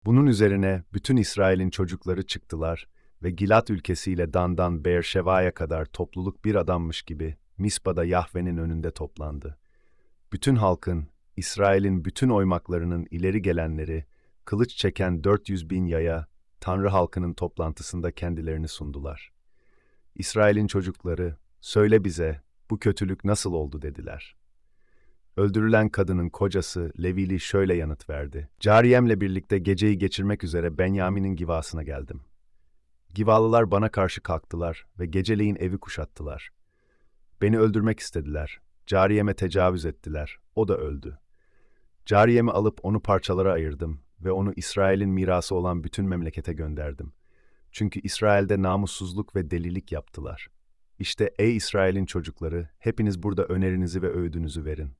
Bunun üzerine bütün İsrail'in çocukları çıktılar ve Gilat ülkesiyle Dan'dan Beerşeva'ya kadar topluluk bir adammış gibi Mispa'da Yahve'nin önünde toplandı. Bütün halkın, İsrail'in bütün oymaklarının ileri gelenleri, kılıç çeken 400 bin yaya, Tanrı halkının toplantısında kendilerini sundular. İsrail'in çocukları, "Söyle bize, bu kötülük nasıl oldu?" dediler. Öldürülen kadının kocası Levili şöyle yanıt verdi: "Cariyemle birlikte geceyi geçirmek üzere Benyamin'in givasına geldim. Givalılar bana karşı kalktılar ve geceleyin evi kuşattılar. Beni öldürmek istediler. Cariyeme tecavüz ettiler. O da öldü. Cariyemi alıp onu parçalara ayırdım ve onu İsrail'in mirası olan bütün memlekete gönderdim. Çünkü İsrail'de namussuzluk ve delilik yaptılar. İşte ey İsrail'in çocukları, hepiniz burada önerinizi ve öğüdünüzü verin."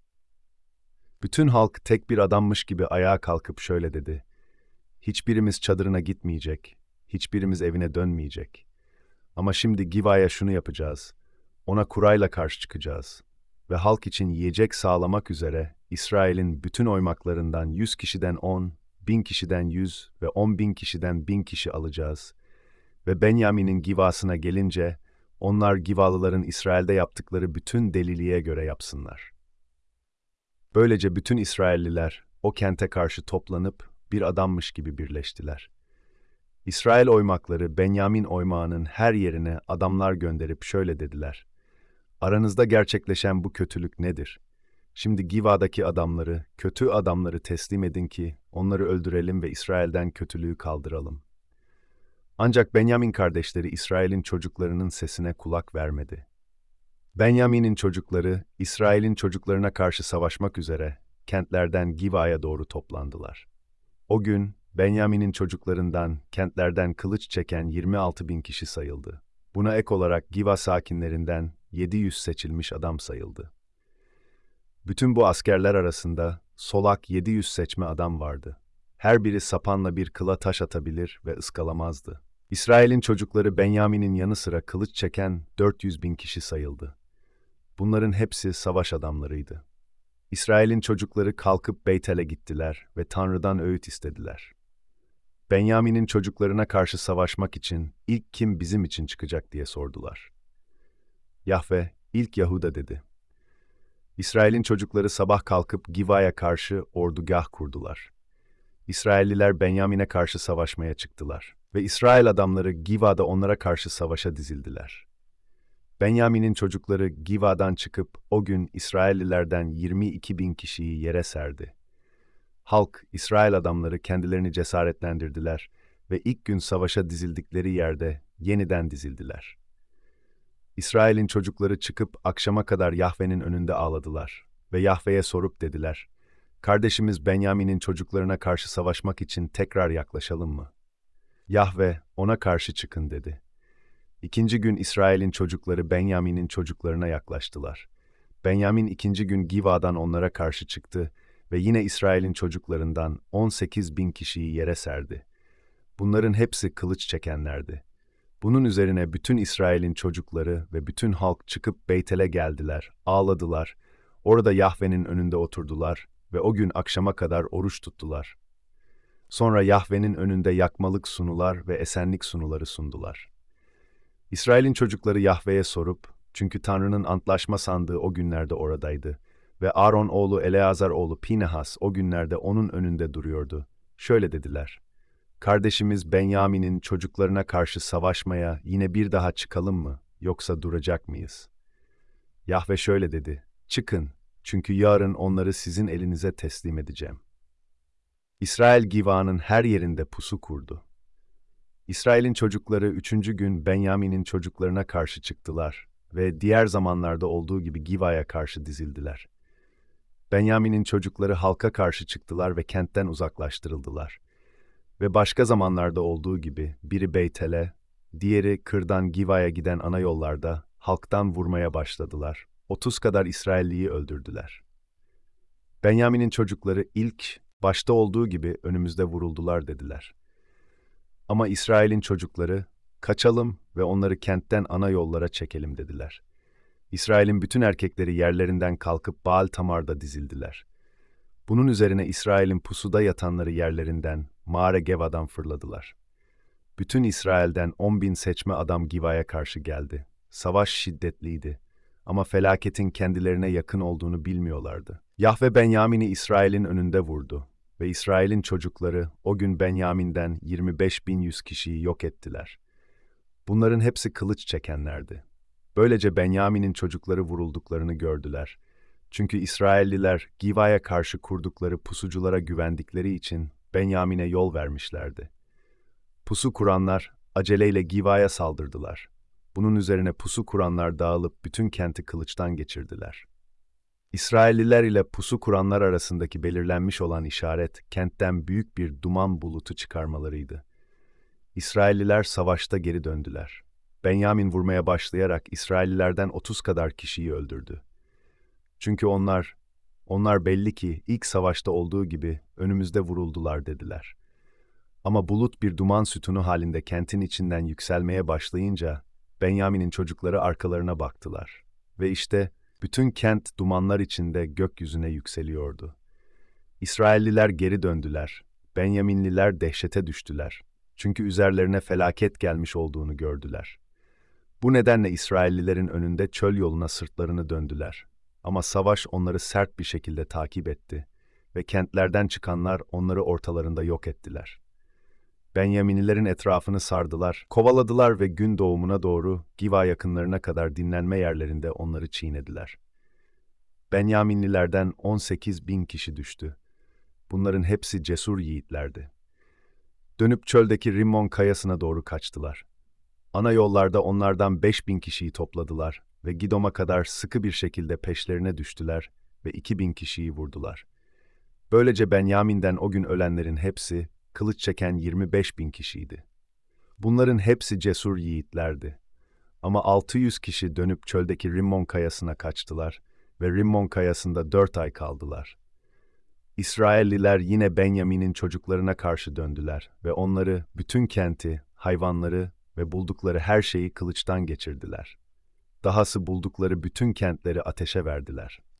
Bütün halk tek bir adammış gibi ayağa kalkıp şöyle dedi: "Hiçbirimiz çadırına gitmeyecek, hiçbirimiz evine dönmeyecek. Ama şimdi Giva'ya şunu yapacağız, ona kurayla karşı çıkacağız ve halk için yiyecek sağlamak üzere İsrail'in bütün oymaklarından 100 kişiden 10, 1000 kişiden 100 ve 10 bin kişiden 1000 kişi alacağız. Ve Benyamin'in Givasına gelince, onlar Givalıların İsrail'de yaptıkları bütün deliliğe göre yapsınlar." Böylece bütün İsrailliler o kente karşı toplanıp bir adammış gibi birleştiler. İsrail oymakları Benyamin oymağının her yerine adamlar gönderip şöyle dediler: "Aranızda gerçekleşen bu kötülük nedir? Şimdi Giva'daki adamları, kötü adamları teslim edin ki onları öldürelim ve İsrail'den kötülüğü kaldıralım." Ancak Benyamin kardeşleri İsrail'in çocuklarının sesine kulak vermedi. Benyamin'in çocukları, İsrail'in çocuklarına karşı savaşmak üzere kentlerden Giva'ya doğru toplandılar. O gün Benyamin'in çocuklarından, kentlerden kılıç çeken 26 bin kişi sayıldı. Buna ek olarak Giva sakinlerinden 700 seçilmiş adam sayıldı. Bütün bu askerler arasında solak 700 seçme adam vardı. Her biri sapanla bir kıla taş atabilir ve ıskalamazdı. İsrail'in çocukları Benyamin'in yanı sıra kılıç çeken 400 bin kişi sayıldı. Bunların hepsi savaş adamlarıydı. İsrail'in çocukları kalkıp Beytel'e gittiler ve Tanrı'dan öğüt istediler. Benyamin'in çocuklarına karşı savaşmak için ilk kim bizim için çıkacak diye sordular. Yahve, ilk Yahuda dedi. İsrail'in çocukları sabah kalkıp Giva'ya karşı ordugah kurdular. İsrailliler Benyamin'e karşı savaşmaya çıktılar ve İsrail adamları Giva'da onlara karşı savaşa dizildiler. Benyamin'in çocukları Giva'dan çıkıp o gün İsraillilerden 22 bin kişiyi yere serdi. Halk, İsrail adamları kendilerini cesaretlendirdiler ve ilk gün savaşa dizildikleri yerde yeniden dizildiler. İsrail'in çocukları çıkıp akşama kadar Yahve'nin önünde ağladılar ve Yahve'ye sorup dediler: "Kardeşimiz Benyamin'in çocuklarına karşı savaşmak için tekrar yaklaşalım mı?" Yahve, "Ona karşı çıkın," dedi. İkinci gün İsrail'in çocukları Benyamin'in çocuklarına yaklaştılar. Benyamin ikinci gün Giva'dan onlara karşı çıktı ve yine İsrail'in çocuklarından 18 bin kişiyi yere serdi. Bunların hepsi kılıç çekenlerdi. Bunun üzerine bütün İsrail'in çocukları ve bütün halk çıkıp Beytel'e geldiler, ağladılar. Orada Yahve'nin önünde oturdular ve o gün akşama kadar oruç tuttular. Sonra Yahve'nin önünde yakmalık sunular ve esenlik sunuları sundular. İsrail'in çocukları Yahve'ye sorup, çünkü Tanrı'nın antlaşma sandığı o günlerde oradaydı ve Aaron oğlu Eleazar oğlu Pinehas o günlerde onun önünde duruyordu. Şöyle dediler: "Kardeşimiz Benyamin'in çocuklarına karşı savaşmaya yine bir daha çıkalım mı, yoksa duracak mıyız?" Yahve şöyle dedi: "Çıkın, çünkü yarın onları sizin elinize teslim edeceğim." İsrail Giva'nın her yerinde pusu kurdu. İsrail'in çocukları üçüncü gün Benyamin'in çocuklarına karşı çıktılar ve diğer zamanlarda olduğu gibi Giva'ya karşı dizildiler. Benyamin'in çocukları halka karşı çıktılar ve kentten uzaklaştırıldılar. Ve başka zamanlarda olduğu gibi biri Beytel'e, diğeri kırdan Giva'ya giden ana yollarda halktan vurmaya başladılar. 30 kadar İsrailliyi öldürdüler. Benyamin'in çocukları ilk başta olduğu gibi önümüzde vuruldular dediler. Ama İsrail'in çocukları, "Kaçalım ve onları kentten ana yollara çekelim," dediler. İsrail'in bütün erkekleri yerlerinden kalkıp Baal Tamar'da dizildiler. Bunun üzerine İsrail'in pusuda yatanları yerlerinden, Mağara Geva'dan fırladılar. Bütün İsrail'den 10.000 seçme adam Giva'ya karşı geldi. Savaş şiddetliydi ama felaketin kendilerine yakın olduğunu bilmiyorlardı. Yahve Benyamin'i İsrail'in önünde vurdu ve İsrail'in çocukları o gün Benyamin'den 25.100 kişiyi yok ettiler. Bunların hepsi kılıç çekenlerdi. Böylece Benyamin'in çocukları vurulduklarını gördüler. Çünkü İsrailliler Giva'ya karşı kurdukları pusuculara güvendikleri için Benyamin'e yol vermişlerdi. Pusu kuranlar aceleyle Giva'ya saldırdılar. Bunun üzerine pusu kuranlar dağılıp bütün kenti kılıçtan geçirdiler. İsrailliler ile pusu kuranlar arasındaki belirlenmiş olan işaret, kentten büyük bir duman bulutu çıkarmalarıydı. İsrailliler savaşta geri döndüler. Benyamin vurmaya başlayarak İsraillilerden 30 kadar kişiyi öldürdü. Çünkü onlar belli ki ilk savaşta olduğu gibi önümüzde vuruldular dediler. Ama bulut bir duman sütunu halinde kentin içinden yükselmeye başlayınca Benyamin'in çocukları arkalarına baktılar. Ve işte bütün kent dumanlar içinde gökyüzüne yükseliyordu. İsrailliler geri döndüler. Benyaminliler dehşete düştüler. Çünkü üzerlerine felaket gelmiş olduğunu gördüler. Bu nedenle İsraillilerin önünde çöl yoluna sırtlarını döndüler. Ama savaş onları sert bir şekilde takip etti ve kentlerden çıkanlar onları ortalarında yok ettiler. Benyaminlilerin etrafını sardılar, kovaladılar ve gün doğumuna doğru Giva yakınlarına kadar dinlenme yerlerinde onları çiğnediler. Benyaminlilerden 18.000 kişi düştü. Bunların hepsi cesur yiğitlerdi. Dönüp çöldeki Rimmon kayasına doğru kaçtılar. Ana yollarda onlardan 5.000 kişiyi topladılar ve Gidom'a kadar sıkı bir şekilde peşlerine düştüler ve 2.000 kişiyi vurdular. Böylece Benyamin'den o gün ölenlerin hepsi kılıç çeken 25.000 kişiydi. Bunların hepsi cesur yiğitlerdi. Ama 600 kişi dönüp çöldeki Rimmon kayasına kaçtılar ve Rimmon kayasında 4 ay kaldılar. İsrailliler yine Benyamin'in çocuklarına karşı döndüler ve onları, bütün kenti, hayvanları ve buldukları her şeyi kılıçtan geçirdiler. Dahası buldukları bütün kentleri ateşe verdiler.